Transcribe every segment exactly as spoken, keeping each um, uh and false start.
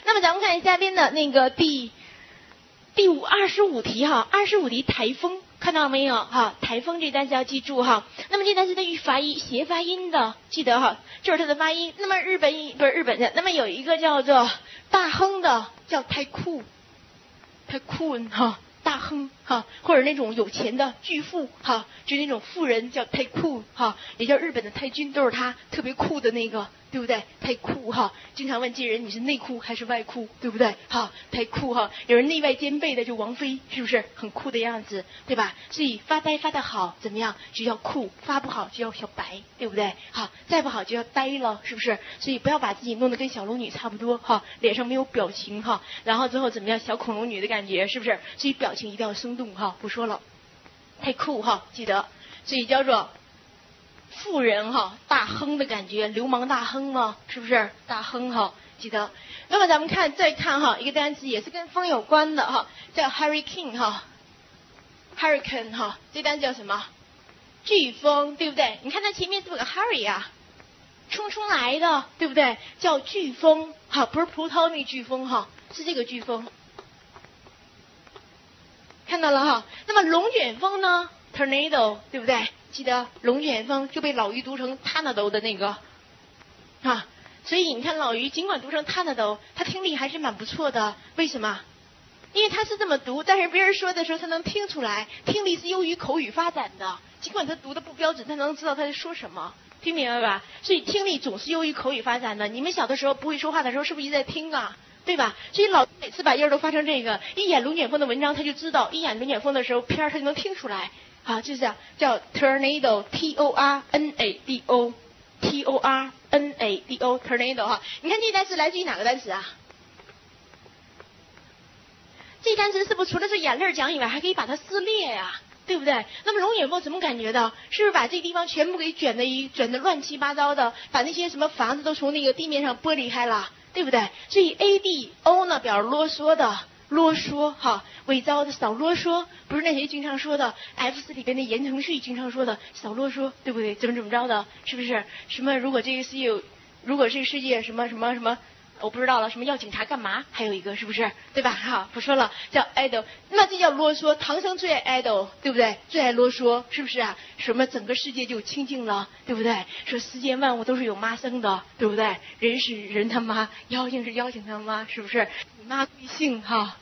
那么咱们看下边的那个第第五二十五题哈，二十五题台风。看到没有哈？台风这单词要记住哈。那么这单词的语法音谐发音的，记得哈，这是它的发音。那么日本不是日本的，那么有一个叫做大亨的叫太酷，太酷哈，大亨哈，或者那种有钱的巨富哈，就那种富人叫太酷哈，也叫日本的太君，都是他特别酷的那个，对不对？太酷哈，经常问这人你是内裤还是外裤，对不对？哈，太酷哈，有人内外兼备的就王菲，是不是很酷的样子，对吧？所以发呆发得好怎么样就要酷，发不好就要小白，对不对？好，再不好就要呆了，是不是？所以不要把自己弄得跟小龙女差不多哈，脸上没有表情哈，然后最后怎么样小恐龙女的感觉，是不是？所以表情一定要生动哈，不说了，太酷哈，记得，所以叫做富人哈，大亨的感觉，流氓大亨嘛，是不是？大亨哈，记得。那么咱们看再看哈，一个单词也是跟风有关的哈，叫 hurricane 哈 ，hurricane 哈，这单词叫什么？飓风，对不对？你看它前面是不是有个 hurry 啊？冲冲来的，对不对？叫飓风哈，不是葡萄那飓风哈，是这个飓风。看到了哈，那么龙卷风呢 ？tornado， 对不对？记得龙卷风就被老于读成 tornado 的那个啊，所以你看老于尽管读成 tornado， 他听力还是蛮不错的。为什么？因为他是这么读，但是别人说的时候他能听出来，听力是优于口语发展的。尽管他读的不标准，他能知道他在说什么，听明白吧？所以听力总是优于口语发展的。你们小的时候不会说话的时候，是不是一直在听啊？对吧？所以老每次把音儿都发成这个，一演龙卷风的文章他就知道，一演龙卷风的时候片儿他就能听出来。啊，就是这样，叫 tornado T O R N A D O T O R N A D O tornado 哈。你看这单词来自于哪个单词啊？这单词是不是除了是眼泪讲以外，还可以把它撕裂呀、啊？对不对？那么龙卷风怎么感觉到？是不是把这地方全部给卷的一卷的乱七八糟的，把那些什么房子都从那个地面上剥离开了，对不对？所以 A D O 呢表示啰嗦的。啰嗦哈，伪造的少啰嗦，不是那谁经常说的 F 四里边的言承旭经常说的少啰嗦，对不对？怎么怎么着的，是不是？什么如果这个世界有，如果这个世界什么什么什么，我不知道了，什么要警察干嘛？还有一个是不是？对吧？哈，不说了，叫 idol， 那这叫啰嗦。唐僧最爱 idol， 对不对？最爱啰嗦，是不是啊？什么整个世界就清净了，对不对？说世间万物都是有妈生的，对不对？人是人他妈，妖精是妖精他妈，是不是？你妈贵姓哈？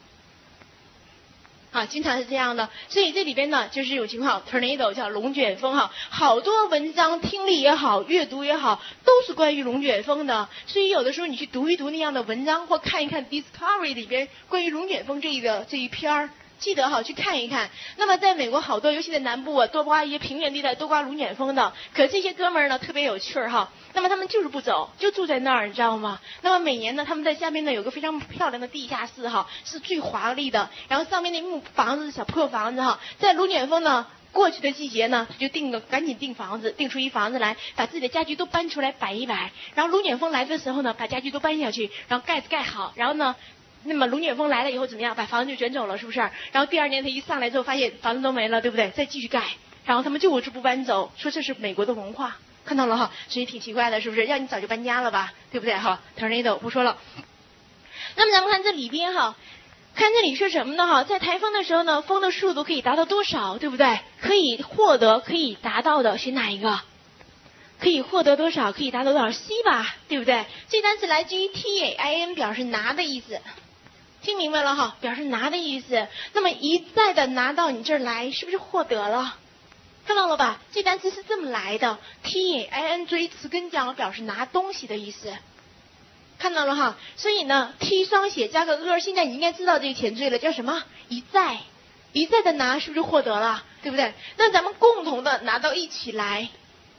啊，经常是这样的，所以这里边呢就是有情况 tornado 叫龙卷风哈，好多文章听力也好，阅读也好，都是关于龙卷风的。所以有的时候你去读一读那样的文章，或看一看 Discovery 里边关于龙卷风这一个这一篇儿。记得哈去看一看。那么在美国好多，尤其在南部啊，多刮一些平原地带，多刮龙卷风的。可这些哥们儿呢特别有趣儿哈。那么他们就是不走，就住在那儿，你知道吗？那么每年呢，他们在下面呢有个非常漂亮的地下室哈，是最华丽的。然后上面那木房子小破房子哈，在龙卷风呢过去的季节呢，他就订个赶紧订房子，订出一房子来，把自己的家具都搬出来摆一摆。然后龙卷风来的时候呢，把家具都搬下去，然后盖子盖好，然后呢。那么龙卷风来了以后怎么样？把房子就卷走了，是不是？然后第二年他一上来之后发现房子都没了，对不对？再继续盖，然后他们就是不搬走，说这是美国的文化，看到了哈，所以挺奇怪的，是不是？要你早就搬家了吧，对不对哈 ？Tornado 不说了。那么咱们看这里边哈，看这里是什么呢哈？在台风的时候呢，风的速度可以达到多少，对不对？可以获得可以达到的选哪一个？可以获得多少？可以达到多少 C 吧，对不对？这单词来自于 T A I N， 表示拿的意思。听明白了哈，表示拿的意思。那么一再的拿到你这儿来，是不是获得了？看到了吧？这单词是这么来的 ，T A I N 作为词根讲了，表示拿东西的意思。看到了哈，所以呢 ，T 双写加个 a， 现在你应该知道这个前缀了，叫什么？一再，一再的拿，是不是获得了？对不对？那咱们共同的拿到一起来，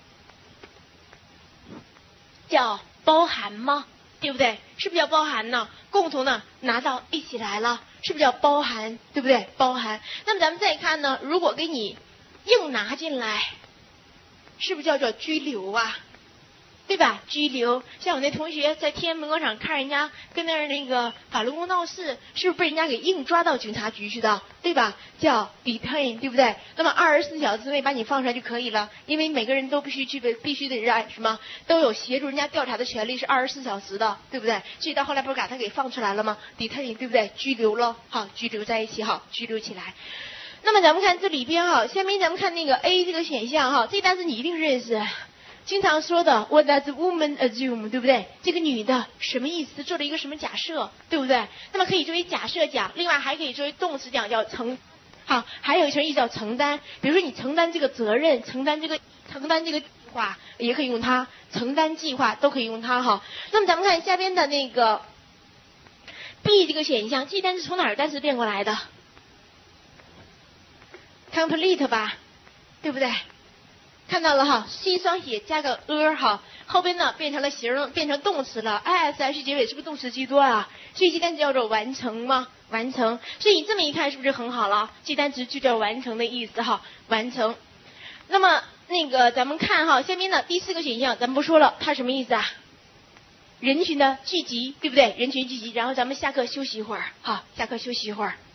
叫包含吗？对不对？是不是叫包含呢？共同的拿到一起来了，是不是叫包含？对不对？包含。那么咱们再看呢，如果给你硬拿进来，是不是叫做拘留啊？ 对吧？拘留。像我那同学在天安门广场看人家跟那儿那个法轮功闹事，是不是被人家给硬抓到警察局去的？对吧？叫 detain， 对不对？那么二十四小时内把你放出来就可以了，因为每个人都必须具备，必须得让什么都有协助人家调查的权利，是二十四小时的，对不对？所以到后来不是把他给放出来了吗 ？detain， 对不对？拘留了，好，拘留在一起，好，拘留起来。那么咱们看这里边哈，下面咱们看那个 A 这个选项哈，这个单词你一定认识。经常说的 What does woman assume， 对不对？这个女的什么意思？做了一个什么假设，对不对？那么可以作为假设讲，另外还可以作为动词讲，叫承。好，还有一层意思叫承担。比如说你承担这个责任，承担这个承担这个计划，也可以用它。承担计划都可以用它哈。那么咱们看下边的那个 B 这个选项，这单词从哪儿单词变过来的 ？complete 吧，对不对？看到了哈 ，C 双写加个 er 哈，后边呢变成了形，变成动词了 ，ish 结尾是不是动词居多啊？所以这单词叫做完成吗？完成。所以你这么一看是不是很好了？这单词就叫完成的意思哈，完成。那么那个咱们看哈，下面呢第四个选项咱们不说了，它什么意思啊？人群的聚集，对不对？人群聚集，然后咱们下课休息一会儿，好，下课休息一会儿。